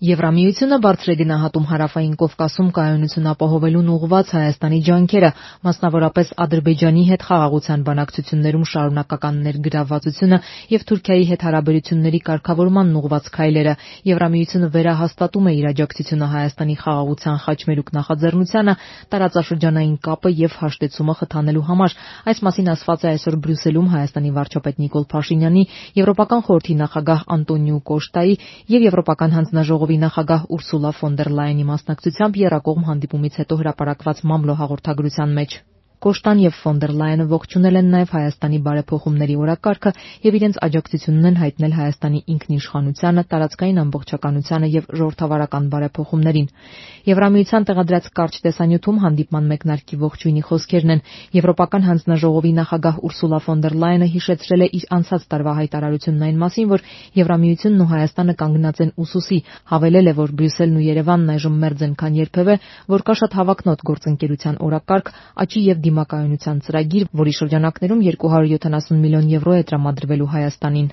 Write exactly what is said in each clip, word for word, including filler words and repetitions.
Եվրամիությունը բարձր է գնահատում Հարավային Կովկասում կայունություն ապահովելուն ուղղված Հայաստանի ջանքերը, մասնավորապես Ադրբեջանի հետ խաղաղության բանակցություններում շարունակական ներգրավվածությունը և Թուրքիայի հետ հարաբերությունների կարգավորմանն ուղղված քայլերը։ Եվրամիությունը վերահաստատում է իր աջակցությունը Հայաստանի խաղաղության խաչմերուկ նախաձեռնությանը տարածաշրջանային կապը և հաշտեցումը խթանելու համար։ Այս մասին ասված է այսօր Բրյուսելում Հայաստանի վարչապետ Նիկոլ Փաշինյանի, Եվրոպական խորհրդի նախագահ Անտոնիո Կոշտայի և Եվրոպական հանձնաժողովի նախագահ Ուրսուլա ֆոն դեր Լայենի մասնակցությամբ եռակողմ հանդիպումից հետո հրապարակված մամլո հաղորդագրության մեջ։ Կոշտան և ֆոն դեր Լայենը ողջունել են նաև Հայաստանի բարեփոխումների օրակարգը և իրենց աջակցությունն են հայտնել Հայաստանի ինքնիշխանությանը, տարածքային ամբողջականությանը և ժողովրդավարական բարեփոխումներին։ Եվրամիության տեղադրած կարճ տեսանյութում հանդիպման մեկնարկի ողջույնի խոսքերն են։ Եվրոպական հանձնաժողովի նախագահ Ուրսուլա ֆոն դեր Լայենը հիշեցրել է իր անցած տարվա հայտարարությունն այն մասին, որ Եվրամիությունն ու Հայաստանը կանգնած են ուսուսի, հավելել է, որ Բրյուսելն ու Երևանն այժմ մերձ են, քան երբևէ, որ կա շատ հավակնոտ գործընկերության օրակարգ, աճի և դիմակայունության ծրագիր, որի շրջանակներում երկու հարյուր յոթանասուն միլիոն եվրո է տրամադրվելու Հայաստանին։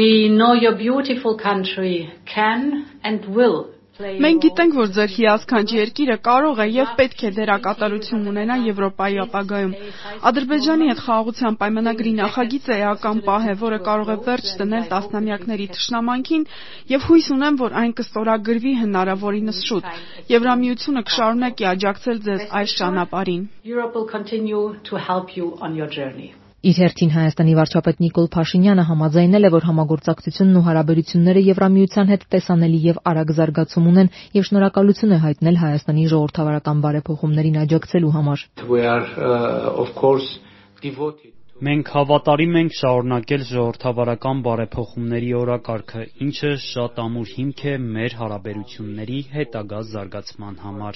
Մենք գիտենք, որ ձեր հիասքանչ երկիրը կարող է և պետք է դերակատարություն ունենա Եվրոպայի ապագայում։ Ադրբեջանի հետ խաղաղության պայմանագրի նախագիծը էական պահ է, որը կարող է վերջ դնել տասնամյակների թշնամանքին, և հույս ունեմ, որ այն կստորագրվի հնարավորինս շուտ։ Եվրամիությունը կշարունակի աջակցել ձեզ այս ճանապարհին։ Իր հերթին Հայաստանի վարչապետ Նիկոլ Փաշինյանը համաձայնել է, որ համագործակցությունն ու հարաբերությունները Եվրամիության հետ տեսանելի և արագ զարգացում ունեն և շնորհակալություն է հայտնել Հայաստանի ժողովրդավարական բարեփոխումներին աջակցելու համար։ Մենք հավատարիմ ենք շարունակել ժողովրդավարական բարեփոխումների օրակարգը, ինչը շատ ամուր հիմք է մեր հարաբերությունների հետագա զարգացման համար։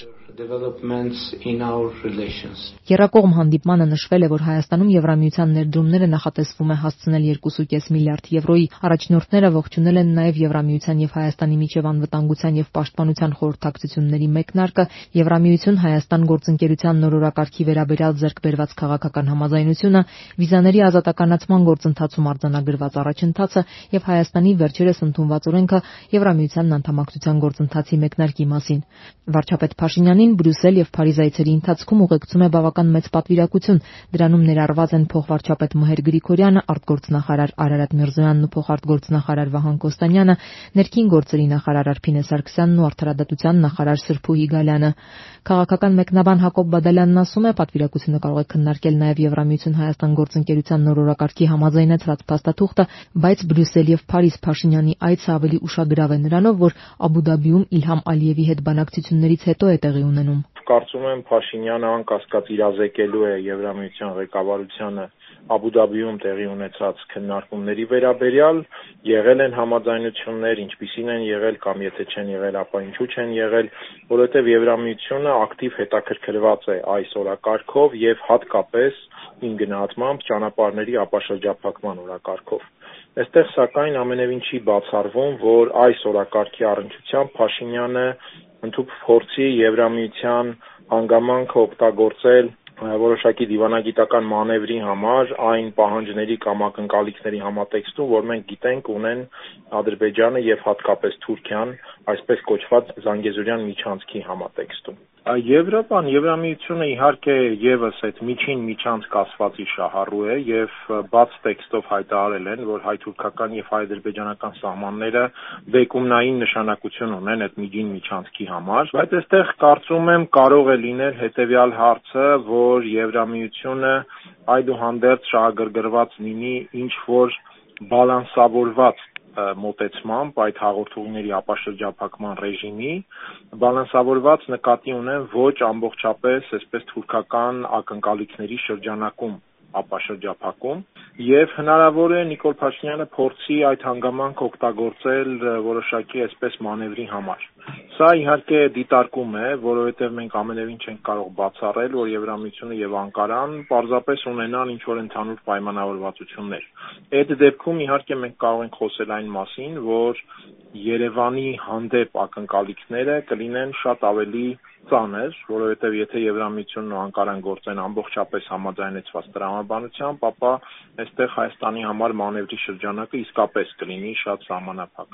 Եռակողմ հանդիպմանը նշվել է, որ Հայաստանում Եվրամիության ներդրումները նախատեսվում է հասցնել երկու կես միլիարդ եվրոյի։ Առաջնորդները ողջունել են նաև Եվրամիության և Հայաստանի միջև անվտանգության և պաշտպանության խորհրդակցությունների մեկնարկը, Եվրամիություն-Հայաստան գործընկերության նոր օրակարգի վերաբերյալ ձեռք բերված քաղաքական համաձայնությունը, վիզաների ազատականացման գործընթացում արձանագրված առաջընթացը և Հայաստանի վերջերս ընդունված օրենքը Եվրամիությանն անդամակցության գործընթացի մեկնարկի մասին։ Վարչապետ Փաշինյանին Բրյուսել և Փարիզ այցերի ընթացքում ուղեկցում է բավական մեծ պատվիրակություն։ Դրանում ներառված են փոխվարչապետ Մհեր Գրիգորյանը, արտգործնախարար Արարատ Միրզոյանն ու փոխարտգործնախարար Վահան Կոստանյանը, ներքին գործերի նախարար Արփինե Սարգսյանն ու արդարադատության նախարար Սրփու Հիգալյանը։ Քաղաքական մեկնաբան Հակոբ Բադալյանն ասում է, պատվիրակությունը կարող է քննարկել նաև Եվրամիություն-Հայաստան գործընկերության նոր օրակարգի համաձայնեցված փաստաթուղթը, բայց Բրյուսել և Փարիզ Փաշինյանի այցը ավելի ուշագրավ է նրանով, որ Աբու Դաբիում Իլհամ Ալիևի հետ բանակցություններից հետո է տեղի ունենում։ Կարծում եմ Փաշինյանը անկասկած իրազեկելու է Եվրամիության ղեկավարությանը Աբու Դաբիում տեղի ունեցած քննարկումների վերաբերյալ, եղել են համաձայնություններ, ինչպիսին են եղել կամ եթե չեն եղել, ապա ինչու չեն եղել, որովհետև Եվրամիությունը ակտիվ հետաքրքրված է այս օրակարգով եւ հատկապես իմ գնահատմամբ ճանապարհների ապաշրջափակման օրակարգով։ Այստեղ սակայն ամենևին չի բացառվում, որ այս օրակարգի առնչությամբ Փաշինյանը ընդհանուր փորձի Եվրամիության հանգամանքը օգտագործել որոշակի դիվանագիտական մանևրի համար այն պահանջների կամ ակնկալիքների համատեքստում, որ մենք գիտենք ունեն Ադրբեջանը եւ հատկապես Թուրքիան, այսպես կոչված Զանգեզուրյան միջանցքի համատեքստում։ Եվրոպան, Եվրամիությունը իհարկե եւս այդ միջին միջանցք ասվածի շահառու է եւ բաց տեքստով հայտարարել են, որ հայ-թուրքական եւ հայ-ադրբեջանական սահմանները բեկումնային նշանակություն ունեն այդ միջին միջանցքի համար, բայց այստեղ կարծում եմ կարող է լինել հետեւյալ հարցը, որ Եվրամիությունը այդուհանդերձ շահագրգռված լինի ինչ որ բալանսավորված մոտեցմամբ այդ հաղորդումների ապաշրջափակման ռեժիմի, բալանսավորված նկատի ունեմ ոչ ամբողջապես այսպես թուրքական ակնկալիքների շրջանակում ապաշրջափակում եւ հնարավոր է Նիկոլ Փաշինյանը փորձի այդ հանգամանքը օգտագործել որոշակի այսպես մանևրի համար։ Սա իհարկե դիտարկում է, որովհետեւ մենք ամենևին չենք կարող բացառել, որ Եվրամիությունը եւ Անկարան պարզապես ունենան ինչ որ ընդհանուր պայմանավորվածություններ։ Այդ դեպքում իհարկե մենք կարող ենք խոսել այն մասին, որ Երևանի հանդեպ ակնկալիքները կլինեն շատ ավելի ծանր, որովհետև եթե Եվրամիությունն ու Անկարան գործեն ամբողջապես համաձայնեցված տրամաբանությամբ, ապա այստեղ Հայաստանի համար մանևրի շրջանակը իսկապես կլինի շատ սահմանափակ։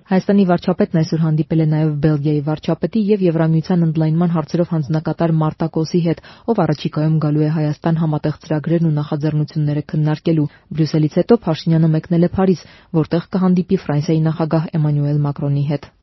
Հայաստանի վարչապետն այսօր հանդիպել է նաև Բելգիայի վարչապետի եւ Եվրամիության ընդլայնման հարցերով հանձնակատար Մարտա Կոսի հետ, ով առաջիկայում գալու է Հայաստան համատեղ ծրագրերն ու նախաձեռնությունները քննարկելու։ Բրյուսելից հետո Փաշինյանը մեկնել է Փարիզ, որտեղ կհանդիպի Ֆրանսիայի նախագահ Էմանուել Մակրոնի հետ։